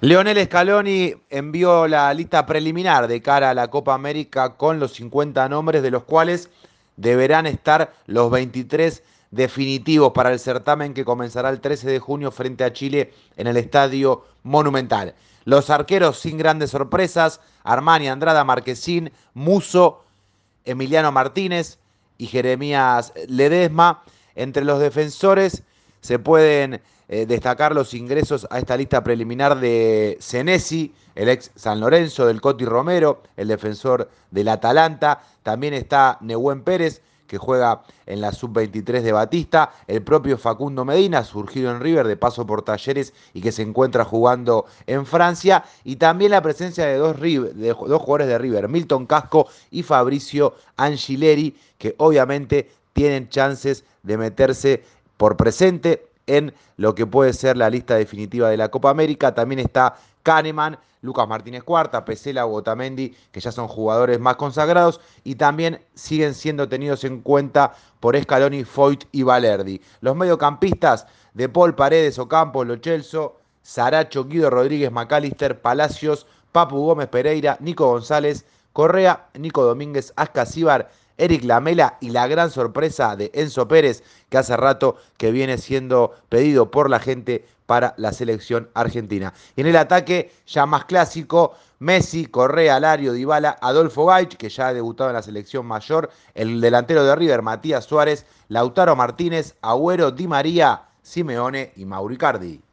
Leonel Scaloni envió la lista preliminar de cara a la Copa América con los 50 nombres, de los cuales deberán estar los 23 definitivos para el certamen que comenzará el 13 de junio frente a Chile en el Estadio Monumental. Los arqueros sin grandes sorpresas: Armani, Andrada, Marquezín, Muso, Emiliano Martínez y Jeremías Ledesma. Entre los defensores se pueden destacar los ingresos a esta lista preliminar de Senesi, el ex San Lorenzo, del Coti Romero, el defensor del Atalanta. También está Nehuen Pérez, que juega en la sub-23 de Batista, el propio Facundo Medina, surgido en River, de paso por Talleres y que se encuentra jugando en Francia, y también la presencia de dos jugadores de River, Milton Casco y Fabricio Angileri, que obviamente tienen chances de meterse por presente en lo que puede ser la lista definitiva de la Copa América. También está Kahneman, Lucas Martínez Cuarta, Pesela o Otamendi, que ya son jugadores más consagrados y también siguen siendo tenidos en cuenta por Scaloni, Foyt y Valerdi. Los mediocampistas: De Paul, Paredes, Ocampo, Lo Celso, Saracho, Guido Rodríguez, McAllister, Palacios, Papu Gómez Pereira, Nico González, Correa, Nico Domínguez, Ascasíbar, Eric Lamela y la gran sorpresa de Enzo Pérez, que hace rato que viene siendo pedido por la gente para la selección argentina. Y en el ataque, ya más clásico: Messi, Correa, Alario, Dybala, Adolfo Gaich, que ya ha debutado en la selección mayor, el delantero de River, Matías Suárez, Lautaro Martínez, Agüero, Di María, Simeone y Mauro Icardi.